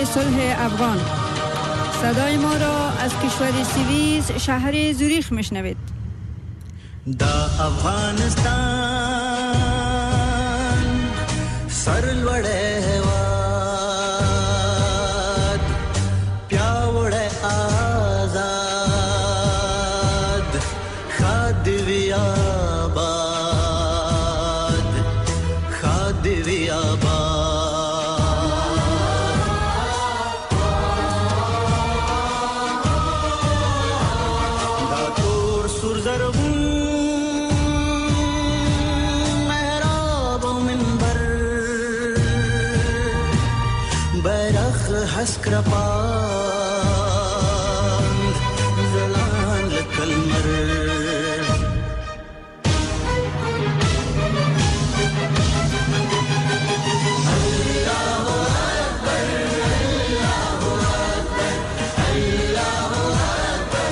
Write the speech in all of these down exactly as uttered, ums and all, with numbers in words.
صلح افغان. صدای ما را از کشور سوئیس شهر زوریخ میشنوید. دا افغانستان سرلوڑے هواد پیاوڑے آزاد خادوی آباد خادوی آباد دا تور سرزرغون حسكربان زلان لك المر الله أكبر الله أكبر الله أكبر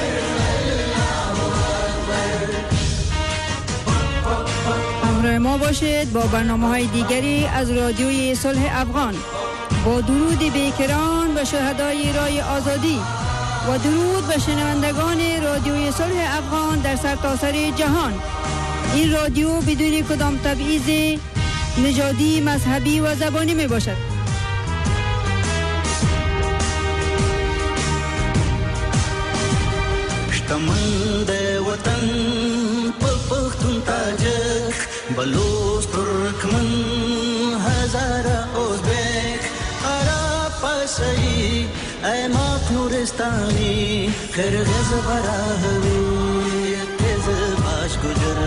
الله أكبر. همراه ما باشید با برنامه‌های دیگری از رادیوی صلح افغان. با درود بیکران به شهدای رای آزادی و درود به شنوندگان رادیوی صلح افغان در سرتاسر جهان. این رادیو بدون کدام تبعیض نژادی، مذهبی و زبانی می باشد. شتمند وطن پختون تاجک بلوچ ترکمن هزاره ازبک پسایی ای ما نورستانی قرغز براهوی تیز باش گجر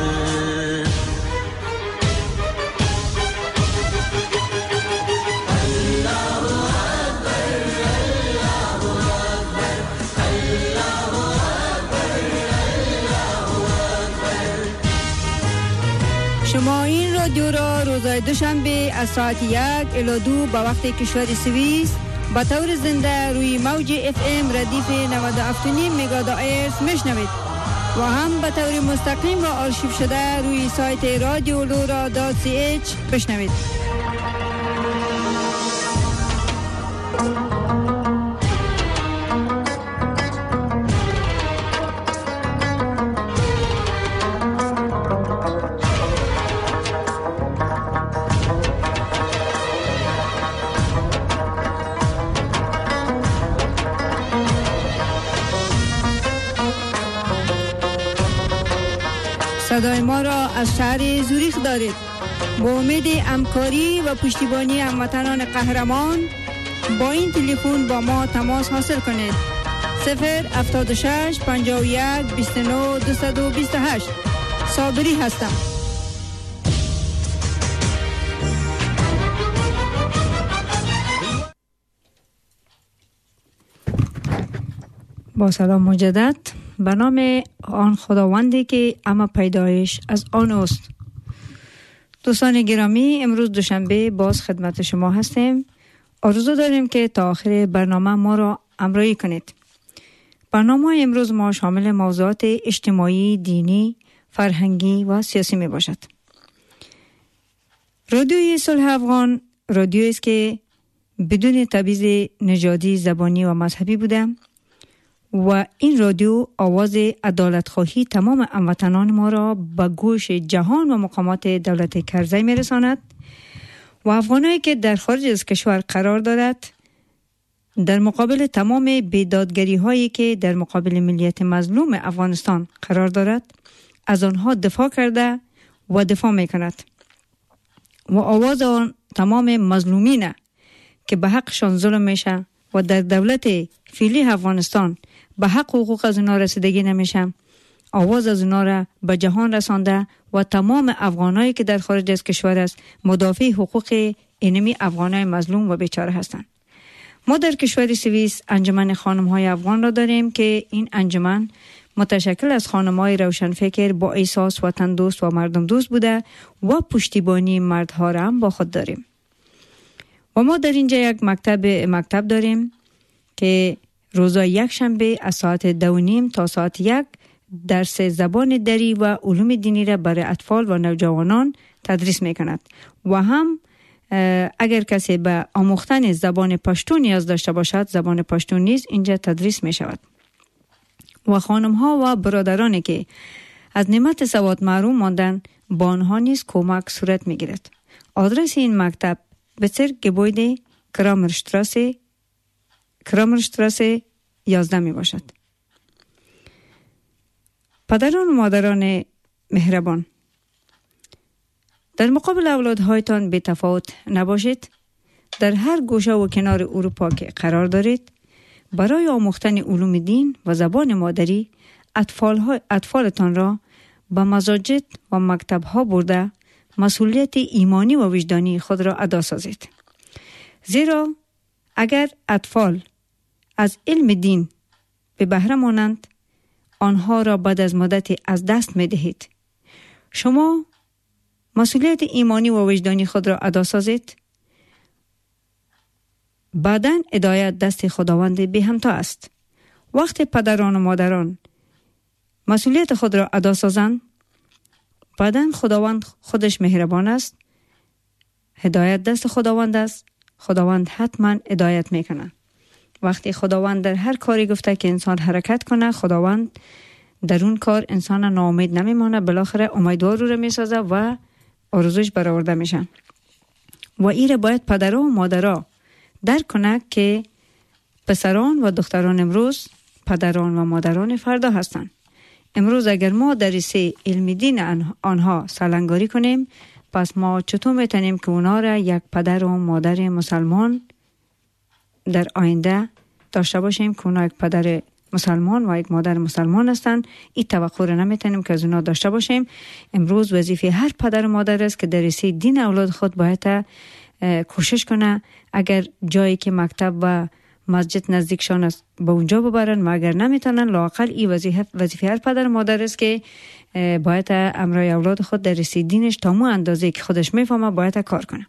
الله اکبر الله اکبر الله اکبر الله اکبر. شما این رادیو را روزهای دوشنبه از ساعت یک الی دو به وقت کشور سوئیس به طور زنده روی موج اف ام ردیف نود و هفت و نیم مگاهرتز میشنوید و هم به طور مستقیم و آرشیو شده روی سایت رادیو لورا دات سی اچ بشنوید. صدای ما را از شهر زوریخ دارید. با امید همکاری و پشتیبانی هموطنان قهرمان با این تلفن با ما تماس حاصل کنید. صفر هفتاد و شش پنجاه و یک بیست و نه دویست و بیست و هشت. صابری هستم. با سلام مجدد به نام آن خداوندی که همه پیدایش از آن است. دوستان گرامی، امروز دوشنبه باز خدمت شما هستیم. آرزو داریم که تا آخر برنامه ما را همراهی کنید. برنامه امروز ما شامل موضوعات اجتماعی، دینی، فرهنگی و سیاسی می باشد. رادیوی صلح افغان رادیویی است که بدون تبعیض نژادی، زبانی و مذهبی بوده و این رادیو آواز عدالت خواهی تمام هموطنان ما را به گوش جهان و مقامات دولت کرزی می رساند و افغانایی که در خارج از کشور قرار دارد در مقابل تمام بیدادگری هایی که در مقابل ملیت مظلوم افغانستان قرار دارد از آنها دفاع کرده و دفاع می کند و آواز آن تمام مظلومین که به حقشان ظلم میشه و در دولت فعلی افغانستان به حق حقوق از اونا رسیدگی نمیشه، آواز از اونا را به جهان رسانده و تمام افغانایی که در خارج از کشور است مدافع حقوق اینمی افغانای مظلوم و بیچاره هستند. ما در کشور سوئیس انجمن خانم‌های افغان را داریم که این انجمن متشکل از خانم‌های روشنفکر با احساس وطن دوست و مردم دوست بوده و پشتیبانی مردها را هم با خود داریم. و ما در اینجا یک مکتب مکتب داریم که روزای یک شنبه از ساعت دو و نیم تا ساعت یک درس زبان دری و علوم دینی را برای اطفال و نوجوانان تدریس میکند و هم اگر کسی به آموختن زبان پشتو نیاز داشته باشد، زبان پشتو نیز اینجا تدریس می شود. و خانم ها و برادرانی که از نعمت سواد محروم ماندن، با آنها نیز کمک صورت می گیرد. آدرس این مکتب بسر گبویده کرامرشتراسی کرامرشتراسی یازده می باشد. پدران و مادران مهربان، در مقابل اولادهایتان بی تفاوت نباشید. در هر گوشه و کنار اروپا که قرار دارید، برای آموختن علوم دین و زبان مادری اطفال اطفالتان را به مساجد و مکتب ها برده مسئولیت ایمانی و وجدانی خود را ادا سازید. زیرا اگر اطفال از علم دین به بهره مانند، آنها را بعد از مدتی از دست می دهید. شما مسئولیت ایمانی و وجدانی خود را ادا سازید. بعداً هدایت دست خداوند بی همتا است. وقتی پدران و مادران مسئولیت خود را ادا سازند، بعداً خداوند خودش مهربان است. هدایت دست خداوند است. خداوند حتما هدایت میکنه. وقتی خداوند در هر کاری گفته که انسان حرکت کنه، خداوند در اون کار انسان ناامید نمیمانه، بالاخره امیدوار رو میسازه و آرزوش برآورده میشه. و ایره باید پدرها و مادرها درک کنه که پسران و دختران امروز پدران و مادران فردا هستند. امروز اگر ما درسی علم دین آنها سالنگاری کنیم، پس ما چطور میتونیم که اونا را یک پدر و مادر مسلمان در آینده داشته باشیم که اونا یک پدر مسلمان و یک مادر مسلمان هستند؟ این توقع را نمیتونیم که از اونا داشته باشیم. امروز وظیفه هر پدر و مادر است که درسی دین اولاد خود باید کوشش کنه. اگر جایی که مکتب و مسجد نزدیکشان است به اونجا ببرن، و اگر نمیتونن لااقل این وظیفه وظیفه هر پدر و مادر است که باید امرای اولاد خود درسی دینش تا مو اندازه که خودش میفهمه باید کار کنه.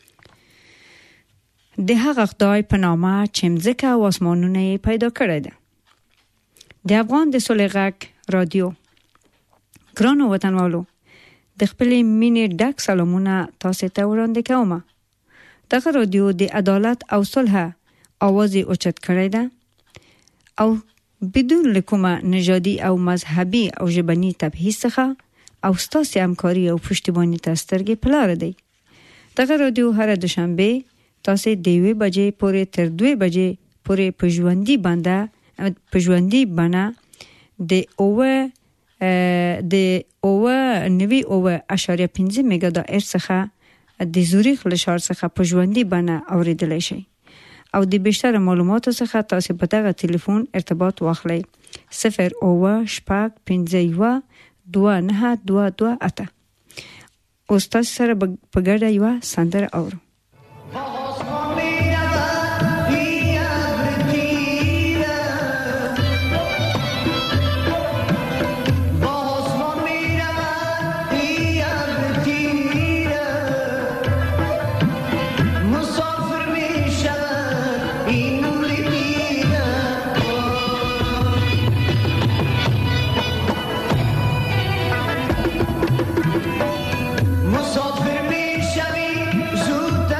ده حق خدای پنامه چمزک و آسمانونه پیدا کرده. د افغان د سولغک رادیو ګران وطنوالو، د خپل مینې ډک سلامونه تاسو ته وړاندې کوم. دغه رادیو د عدالت او صلح आवाज اوچت کړی ده او بدون لکومه نژادي او مذهبي او ژبني تبعیض څخه او ستاسو همکاري او پشتیبانی ته سترګې په لاره دی. دغه رادیو هر دوشنبه تاسو د یوې بجې پورې تر دوه بجې پورې په ژوندۍ باندې په ژوندۍ باندې د اوه د اوه نوي اوه اشاریه پنځه میگا د ارتز څخه د زوریخ له ښار څخه په ژوندۍ باندې اوریدلای شئ. او د بیشتر معلوماتو څخه تاسو په دغه ټلیفون ارتباط واخلئ: صفر اوه شپږ پنځه یو دوه نه دوه دوه اته. اوس تاسو سره په ګډه یوه سندره اورو. مسافر میشوی زود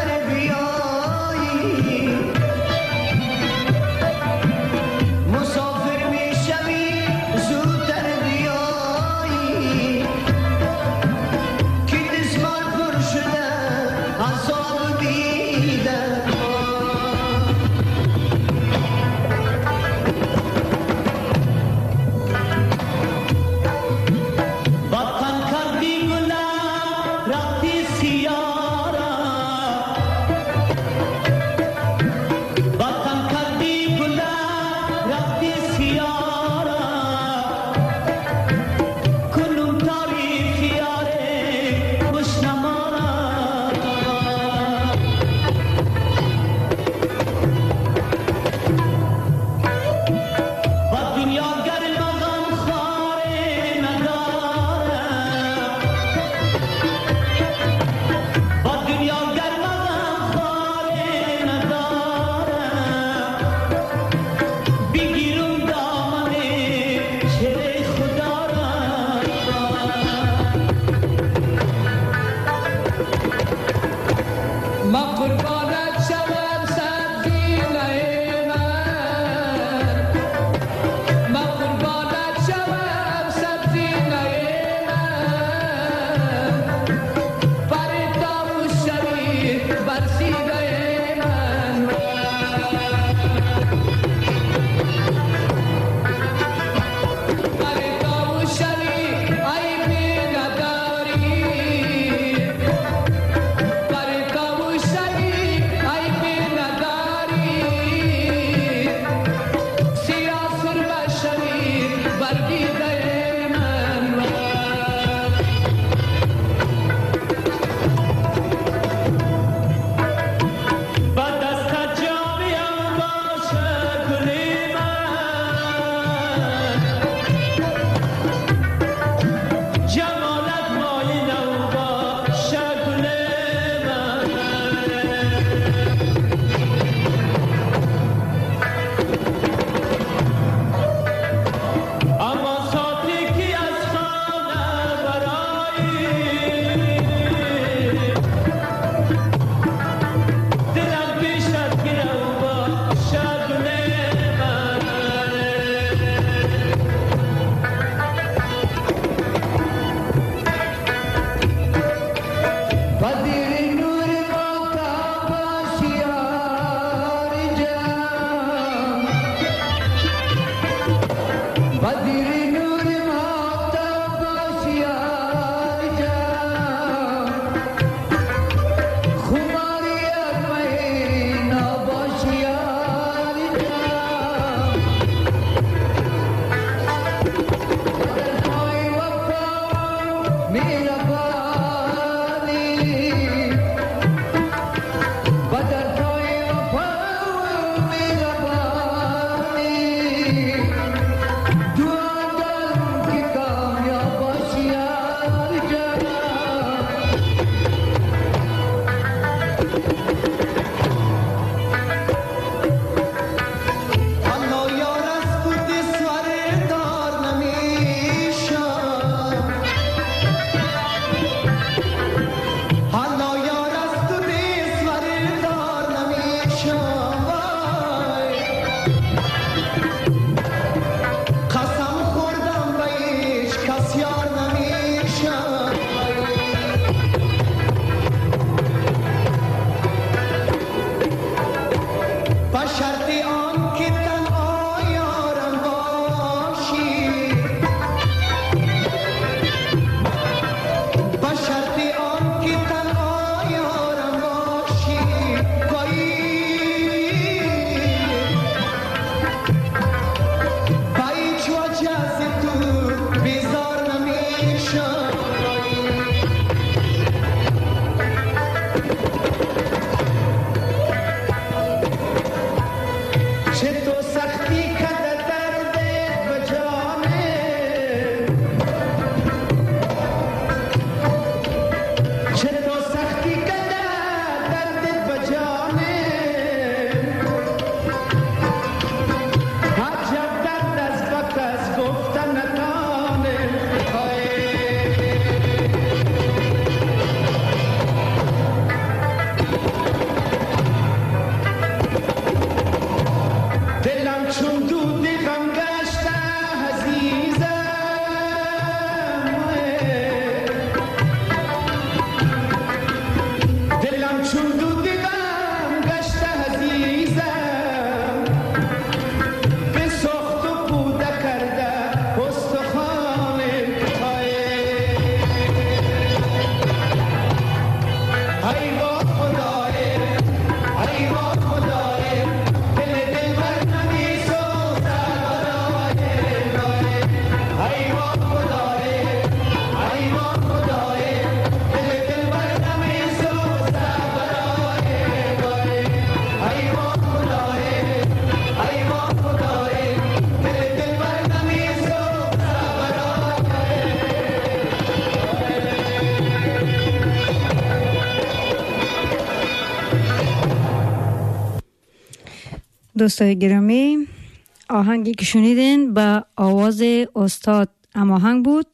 دوستای گرامی، آهنگی که شنیدین به آواز استاد اماهنگ بود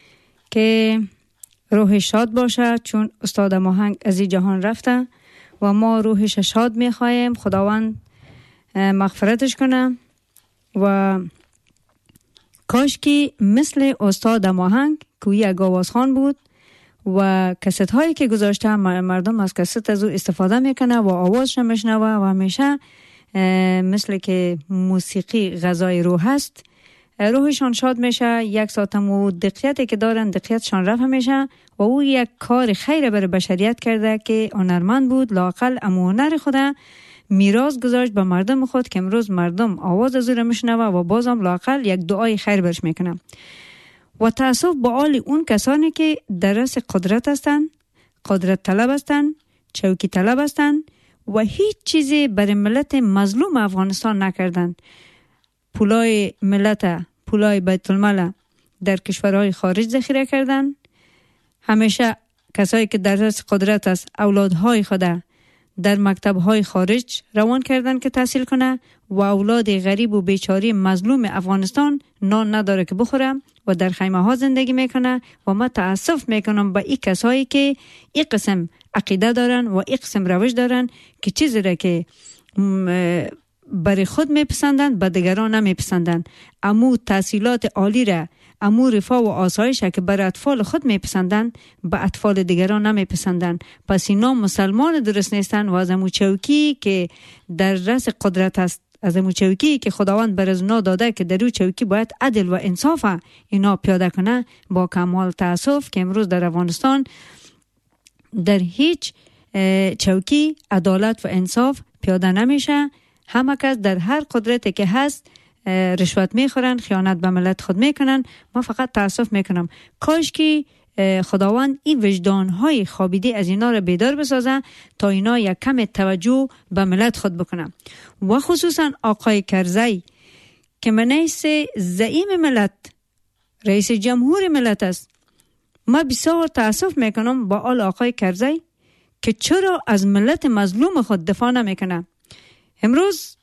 که روح شاد باشه، چون استاد اماهنگ از این جهان رفته و ما روحش شاد میخوایم. خداوند مغفرتش کنه و کاش که مثل استاد اماهنگ که یک آوازخوان بود و کست هایی که گذاشته مردم از کست از او استفاده میکنه و آوازش میشنوه و همیشه مثل که موسیقی غذای روح هست، روحشان شاد میشه. یک ساعتم و دقیقتی که دارن دقیقتشان رفت میشه و او یک کار خیر برای بشریت کرده که هنرمند بود، لااقل اما هنر خود میراث گذاشت به مردم خود که امروز مردم آواز از او را میشنوه و بازم لااقل یک دعای خیر برش میکنه. و تاسف به حال اون کسانی که در رأس قدرت هستن، قدرت طلب هستن، چوکی طلب هستن و هیچ چیزی برای ملت مظلوم افغانستان نکردن. پولای ملت، پولای بیت المال در کشورهای خارج ذخیره کردن. همیشه کسایی که در رأس قدرت است اولادهای خود در مکتبهای خارج روان کردن که تحصیل کنه و اولاد غریب و بیچاره مظلوم افغانستان نان نداره که بخوره و در خیمه ها زندگی میکنه. و من تأسف میکنم به این کسایی که این قسم عقیده دارن و این قسم روش دارن که چیزی را که برای خود میپسندن به دیگران نمیپسندن. امو تحصیلات عالی را، امو رفاه و آسایش که برای اطفال خود میپسندن به اطفال دیگران نمیپسندن. پس اینا مسلمان درست نیستن و از امو چوکی که در رأس قدرت است، از امو چوکی که خداوند بر از اونا داده که در او چوکی باید عدل و انصاف اینا پیاده کنه، با کمال تأسف که امروز در افغانستان در هیچ چوکی عدالت و انصاف پیاده نمیشه. همه کس در هر قدرتی که هست رشوت میخورن، خیانت به ملت خود میکنن. ما فقط تأسف میکنم کاش که خداوند این وجدانهای خوابیده از اینا را بیدار بسازه تا اینا یک کم توجه به ملت خود بکنن. و خصوصا آقای کرزی که منیس زعیم ملت، رئیس جمهور ملت است. ما بسیار تأسف میکنم با آل آقای کرزی که چرا از ملت مظلوم خود دفاع نمیکنه. امروز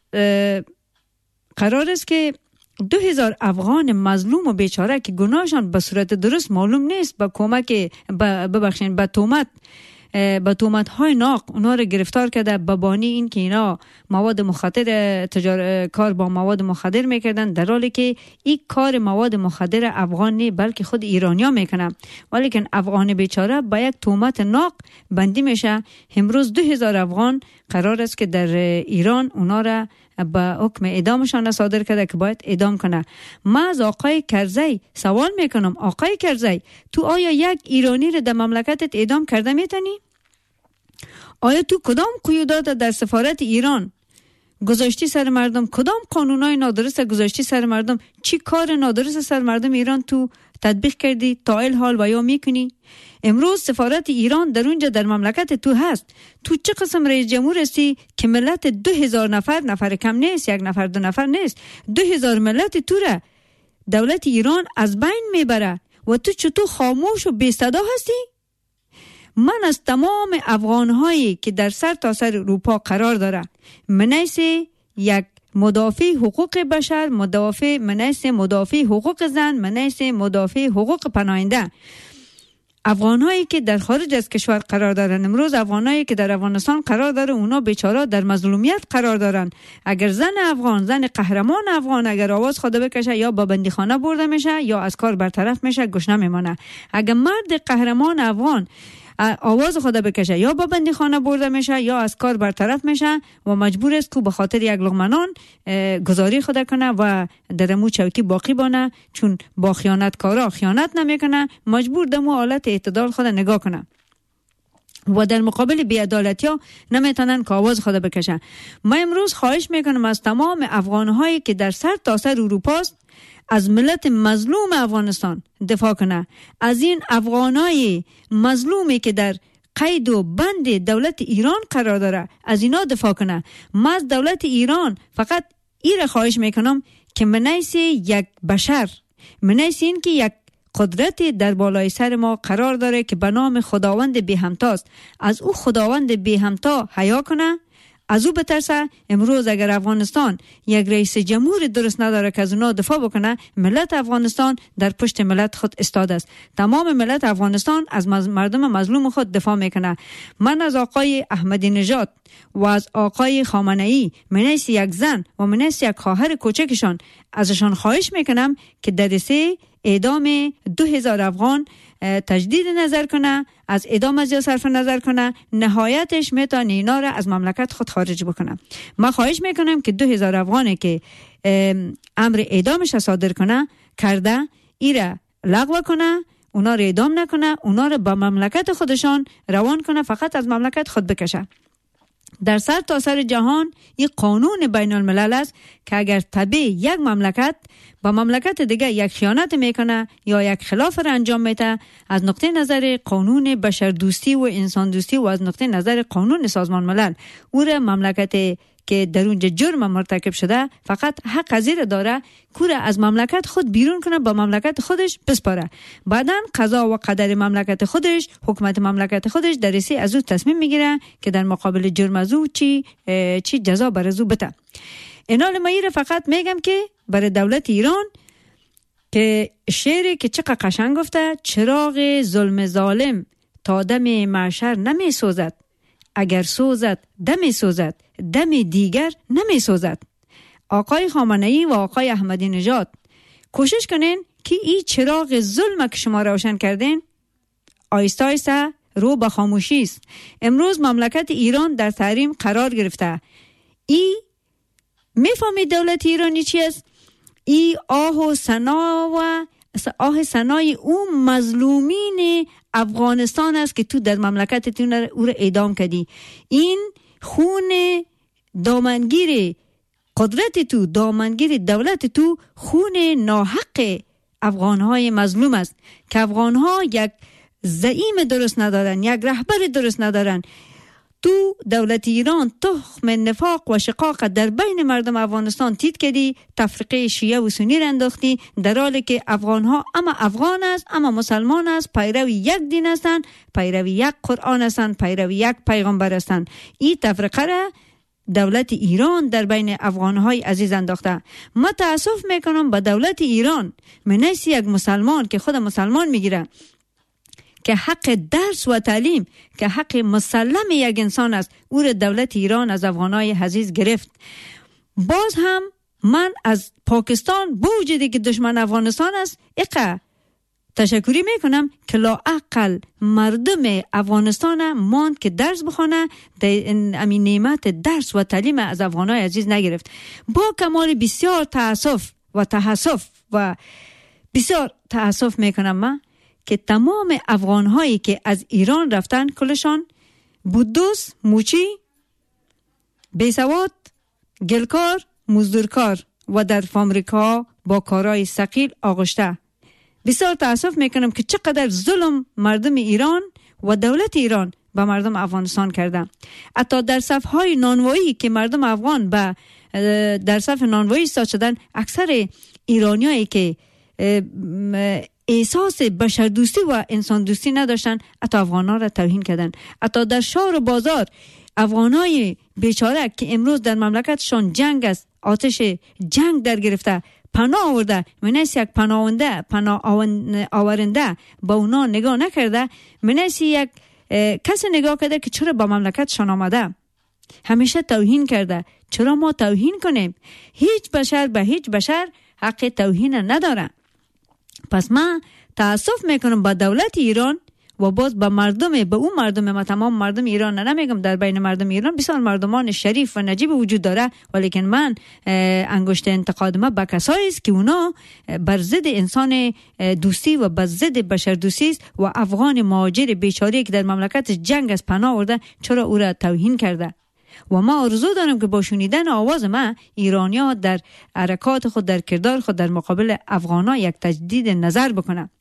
قرار است که دو هزار افغان مظلوم و بیچاره که گناهشان به صورت درست معلوم نیست با کمک ببخشین به تهمت با تهمت های ناق اونا رو گرفتار کرده به بانی این که اینا مواد مخدر تجار... کار با مواد مخدر میکردن، در حالی که این کار مواد مخدر افغان نه بلکه خود ایرانیا میکنن. ولی که افغان بیچاره با یک تهمت ناق بندی میشه. امروز دو هزار افغان قرار است که در ایران اونا را با حکم اعدامشان صادر کرده که باید اعدام کنه. من از آقای کرزی سوال میکنم، آقای کرزی تو آیا یک ایرانی رو در مملکتت اعدام کرده میتونی؟ آیا تو کدام قیودات در سفارت ایران گذاشتی سر مردم؟ کدام قانونای نادرست گذاشتی سر مردم؟ چی کار نادرست سر مردم ایران تو تطبیق کردی تا این حال و یا میکنی؟ امروز سفارت ایران در اونجا در مملکت تو هست. تو چه قسم رئیس جمهور هستی که ملت دو هزار نفر، نفر کم نیست، یک نفر دو نفر نیست، دو هزار ملت تو را دولت ایران از بین میبره و تو چطور خاموش و بی صدا هستی؟ من از تمام افغانهایی که در سر تا سر اروپا قرار داره، منیس یک مدافع حقوق بشر، مدافع منیس مدافع حقوق زن، منیس مدافع حقوق پناهنده، افغانهایی که در خارج از کشور قرار دارن، امروز افغانهایی که در افغانستان قرار داره اونا بیچاره در مظلومیت قرار دارن. اگر زن افغان، زن قهرمان افغان اگر آواز خود بکشه یا با بندیخانه برده میشه یا از کار برطرف میشه، گشنه میمانه. اگر مرد قهرمان افغان آواز خود بکشه یا با بندیخانه برده میشه یا از کار برطرف میشه و مجبور است که به خاطر یک لقمه نان گزاری خود کنه و در مو چوکی باقی بانه، چون با خیانتکارا خیانت نمیکنه، مجبور دمو حالت اعتدال خود نگاه کنه و در مقابل بی‌عدالتی ها نمیتونن که آواز خود بکشن. ما امروز خواهش میکنم از تمام افغانهایی که در سر تا سر اروپا است از ملت مظلوم افغانستان دفاع کنه، از این افغانای مظلومی که در قید و بند دولت ایران قرار داره از اینا دفاع کنه. ما از دولت ایران فقط این خواهش میکنم که منیس یک بشر، منیس این که یک قدرت در بالای سر ما قرار داره که به نام خداوند بی همتاست، از او خداوند بی همتا حیا کنه، از او بترسه. امروز اگر افغانستان یک رئیس جمهور درست نداره که از اونا دفاع بکنه، ملت افغانستان در پشت ملت خود استاده است. تمام ملت افغانستان از مردم مظلوم خود دفاع میکنه. من از آقای احمدی نژاد و از آقای خامنه ای، منیس یک زن و منیس یک خواهر کوچکشان، ازشان خواهش میکنم که در سه اعدام دو هزار افغان تجدید نظر کنه، از اعدام از جا صرف نظر کنه، نهایتش میتونه اینا را از مملکت خود خارج بکنه. من خواهش میکنم که دو هزار افغانه که امر اعدامش صادر کنه کرده، ایره لغو کنه، اونا را اعدام نکنه، اونا را به مملکت خودشان روان کنه، فقط از مملکت خود بکشه. در سر تا سر جهان این قانون بین الملل است که اگر تبع یک مملکت با مملکت دیگه یک خیانت میکنه یا یک خلاف را انجام میده، از نقطه نظر قانون بشر دوستی و انسان دوستی و از نقطه نظر قانون سازمان ملل، او را مملکت که در اونجا جرم مرتکب شده فقط حق ازیر داره که از مملکت خود بیرون کنه، با مملکت خودش بسپاره. بعداً قضا و قدر مملکت خودش، حکومت مملکت خودش در رسی از او تصمیم میگیره که در مقابل جرم از او چی چی جزا بر از او بده. اینال ما ایره فقط میگم که برای دولت ایران که شعری که چقدر قشنگ گفته، چراغ ظلم ظالم تا دم محشر نمی سوزد، اگر سوزد دم سوزد، دم دیگر نمی سوزد. آقای خامنه ای و آقای احمدی نژاد کوشش کنین که این چراغ ظلم که شما روشن کردین آیسته آیسته رو به خاموشی است. امروز مملکت ایران در تحریم قرار گرفته. ای میفهمید دولت ایرانی چی است؟ ای آه و سنا و آه سنای اون مظلومین افغانستان است که تو در مملکتتون او را اعدام کردی. این خون دامنگیر قدرت تو، دامنگیر دولت تو، خون ناحق افغانهای مظلوم است که افغانها یک زعیم درست ندارن، یک رهبر درست ندارن. تو دولت ایران تخم نفاق و شقاق در بین مردم افغانستان تید کردی، تفرقه شیعه و سنی را انداختی، در حالی که افغانها اما افغان است، اما مسلمان است، پیروی یک دین هستند، پیروی یک قرآن هستند، پیروی یک پیغمبر هستند. این تفرقه را دولت ایران در بین افغانهای عزیز انداخته. من تأسف میکنم به دولت ایران، منیسی یک مسلمان که خود مسلمان میگیره که حق درس و تعلیم که حق مسلم یک انسان است، او را دولت ایران از افغانای عزیز گرفت. باز هم من از پاکستان با وجودی که دشمن افغانستان است اقا تشکری میکنم که لااقل مردم افغانستان ماند که درس بخونه، امین نعمت درس و تعلیم از افغانای عزیز نگرفت. با کمال بسیار تأسف و تحسف و بسیار تأسف میکنم من که تمام افغان هایی که از ایران رفتن کلشان بودوس، موچی، بیسواد، گلکار، مزدورکار و در امریکا با کارهای ثقیل آغشته. بسیار تأسف میکنم که چقدر ظلم مردم ایران و دولت ایران به مردم افغانستان کرده. حتی در صفهای نانوایی که مردم افغان به در صف نانوایی ایستاد شدن، اکثر ایرانیایی که احساس بشر دوستی و انسان دوستی نداشتن، حتی افغان‌ها را توهین کردن. حتی در شهر و بازار افغانای بیچاره که امروز در مملکتشان جنگ است، آتش جنگ در گرفته، پناه آورده، منیس یک پناهنده پناه آورنده با اونا نگاه نکرده، منیس یک کسی نگاه کرده که چرا با مملکتشان آمده، همیشه توهین کرده. چرا ما توهین کنیم؟ هیچ بشر به هیچ بشر حق توهین نداره. پس من تأسف میکنم با دولت ایران و باز با مردم، به اون مردم، ما تمام مردم ایران نمیگم، در بین مردم ایران بسیار مردمان شریف و نجیب وجود داره، ولیکن من انگشت انتقاد ما به کسایی است که اونا بر ضد انسان دوستی و بر ضد بشر دوستی است و افغان مهاجر بیچاره که در مملکت جنگ از پناه آورده چرا او را توهین کرده. و ما آرزو دارم که با شنیدن آواز ما ایرانی‌ها در حرکات خود، در کردار خود در مقابل افغان‌ها یک تجدید نظر بکنه.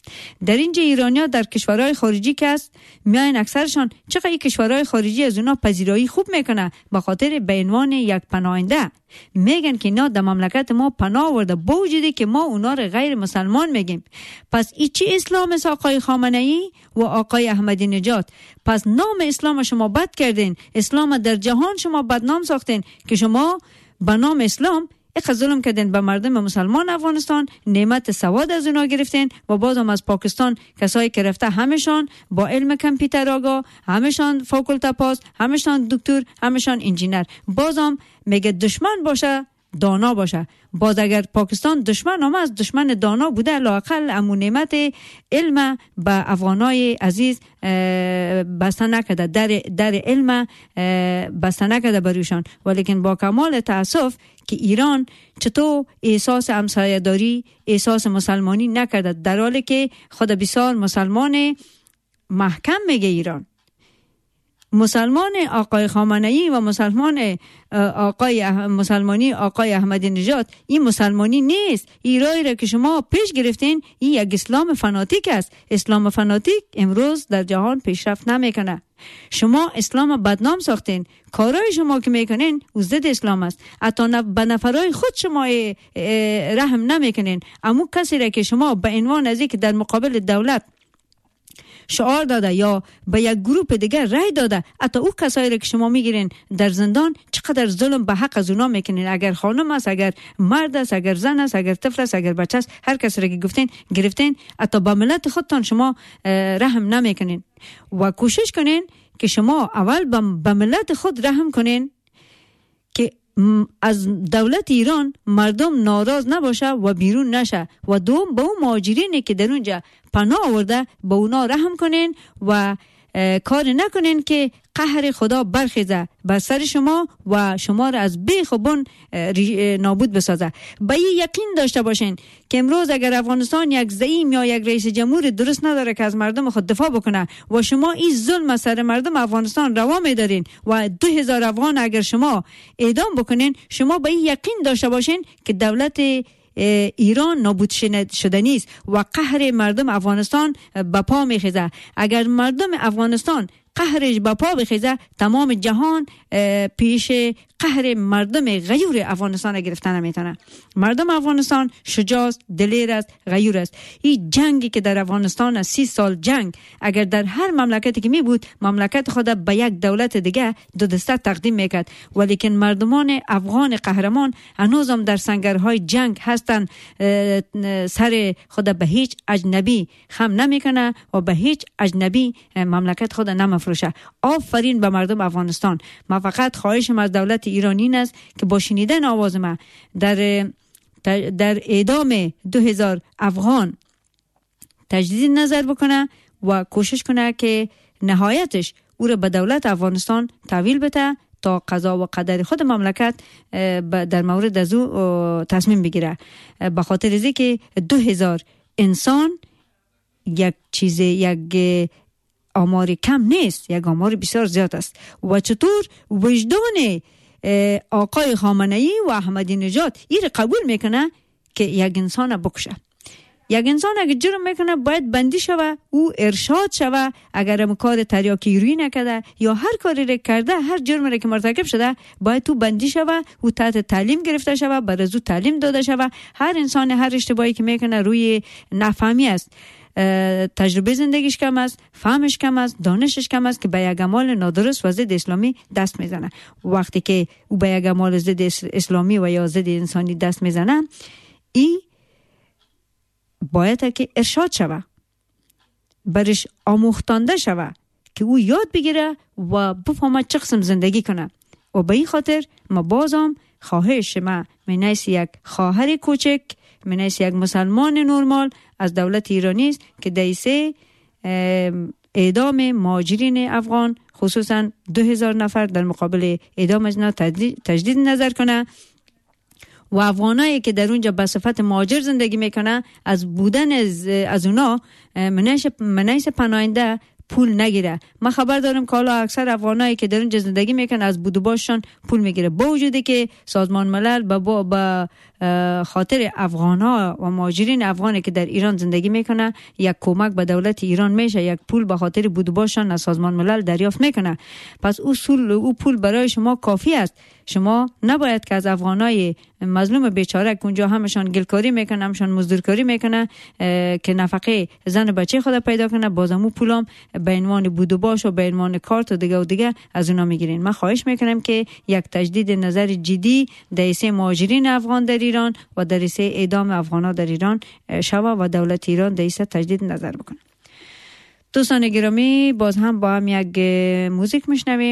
در اینجا ایرانی‌ها در کشورهای خارجی که است میاین اکثرشان چقدر کشورهای خارجی از اونا پذیرایی خوب میکنه به خاطر به عنوان یک پناهنده میگن که اینا در مملکت ما پناه آورده با وجودی که ما اونا رو غیر مسلمان میگیم. پس این چی اسلام است آقای خامنه‌ای و آقای احمدی نژاد؟ پس نام اسلام شما بد کردین، اسلام در جهان شما بدنام ساختین که شما به نام اسلام یک ظلم کردین به مردم مسلمان افغانستان، نعمت سواد از اونا گرفتین و بازم از پاکستان کسایی که رفته همشان با علم کامپیوتر آگاه، همشان فاکولته پاس، همشان دکتر، همشان انجینر. بازم میگه دشمن باشه دانا باشه. باز اگر پاکستان دشمن هم از دشمن دانا بوده لااقل امون نعمت علم به افغانای عزیز بسته نکده، در, در علم بسته نکده بروشان. ولیکن با کمال تاسف که ایران چطور احساس همسایه‌داری، احساس مسلمانی نکرده، در حالی که خود بسیار مسلمان محکم میگه ایران. مسلمان آقای خامنه‌ای و مسلمان آقای مسلمانی آقای احمدی نژاد این مسلمانی نیست. ایرانی را که شما پیش گرفتین این یک اسلام فناتیک است. اسلام فناتیک امروز در جهان پیشرفت نمیکنه. شما اسلام بدنام ساختین. کارهای شما که میکنین او ضد اسلام است. حتی به نفرای خود شما رحم نمیکنین. اما کسی را که شما به عنوان از اینکه در مقابل دولت شعار داده یا به یک گروپ دیگر رای داده، حتی او کسایی را که شما میگیرین در زندان چقدر ظلم به حق از اونا میکنین. اگر خانم است، اگر مرد است، اگر زن است، اگر طفل است، اگر بچه است، هر کسی را که گفتین گرفتین، حتی به ملت خودتان شما رحم نمیکنین. و کوشش کنین که شما اول به ملت خود رحم کنین که از دولت ایران مردم ناراض نباشه و بیرون نشه، و دوم به اون مهاجرینی که در اونجا پناه آورده به اونا رحم کنین و کار نکنین که قهر خدا برخیزه بر سر شما و شما را از بیخ و بن نابود بسازه. به این یقین داشته باشین که امروز اگر افغانستان یک زعیم یا یک رئیس جمهور درست نداره که از مردم خود دفاع بکنه و شما این ظلم سر مردم افغانستان روا می‌دارین و دو هزار افغان اگر شما اعدام بکنین، شما به این یقین داشته باشین که دولت ایران نابود شدنی است و قهر مردم افغانستان به پا میخیزه. اگر مردم افغانستان قهرش به پا بخیزه، تمام جهان پیش قهر مردم غیور افغانستان گرفتن نمیتونه. مردم افغانستان شجاع است، دلیر است، غیور است. این جنگی که در افغانستان است، سی سال جنگ، اگر در هر مملکتی که می بود مملکت خود به یک دولت دیگه دو دسته تقدیم میکرد، ولیکن مردمان افغان قهرمان هنوزم در سنگرهای جنگ هستن، سر خود به هیچ اجنبی خم نمیکنه و به هیچ اجنبی مملکت خود نمفروشه. آفرین به مردم افغانستان. ما فقط خواهشم از دولت ایرانی است که با شنیدن آواز ما در در اعدام دو هزار افغان تجدید نظر بکنه و کوشش کنه که نهایتش او را به دولت افغانستان تحویل بده تا قضا و قدر خود مملکت در مورد از او تصمیم بگیره. به خاطر از اینکه دو هزار انسان یک چیز یک آمار کم نیست، یک آمار بسیار زیاد است. و چطور وجدان آقای خامنه‌ای و احمدی نژاد این قبول میکنه که یک انسان بکشه؟ یک انسان اگر جرم میکنه باید بندی شوه، او ارشاد شوه. اگر هم کار تریاکیرویی نکرده یا هر کاری را کرده، هر جرمی را که مرتکب شده، باید تو بندی شوه، او تحت تعلیم گرفته شوه، بر از او تعلیم داده شوه. هر انسان هر اشتباهی که میکنه روی نفهمی است، تجربه زندگیش کم است، فهمش کم است، دانشش کم است که به یک عمل نادرست و ضد اسلامی دست میزنه. وقتی که او به یک عمل ضد اسلامی و یا ضد انسانی دست میزنه، این باید که ارشاد شوه، برش آموختانده شوه که او یاد بگیره و بفهمه چه قسم زندگی کنه. و به این خاطر ما بازم خواهش ما منیس یک خواهر کوچک، منیس یک مسلمان نورمال از دولت ایرانی است که دیسه اعدام مهاجرین افغان خصوصا دو هزار نفر در مقابل اعدام از اینا تجدید نظر کنه و افغانایی که در اونجا به صفت مهاجر زندگی میکنه از بودن از, از اونا منیس, منیس پناهنده پول نگیره. من خبر دارم که حالا اکثر افغانایی که در اونجا زندگی میکنن از بود و باششان پول میگیره، با وجودی که سازمان ملل با با خاطر افغان‌ها و مهاجرین افغانی که در ایران زندگی میکنه یک کمک به دولت ایران میشه، یک پول به خاطر بود و باششان از سازمان ملل دریافت میکنه. پس اصول او پول برای شما کافی است. شما نباید که از افغانای مظلوم بیچاره که اونجا همشان گلکاری میکنن، همشان مزدورکاری میکنه که نفقه زن و بچه خود پیدا کنه، بازمو پولام به عنوان بود و باش و به عنوان کارت و دیگه و دیگه از اونا میگیرین. من خواهش میکنم که یک تجدید نظر جدی در حیث مهاجرین افغان در ایران و در حیث اعدام افغانا در ایران شوه و دولت ایران در حیث تجدید نظر بکنه. دوستان گرامی، باز هم با هم یک موزیک میشنویم.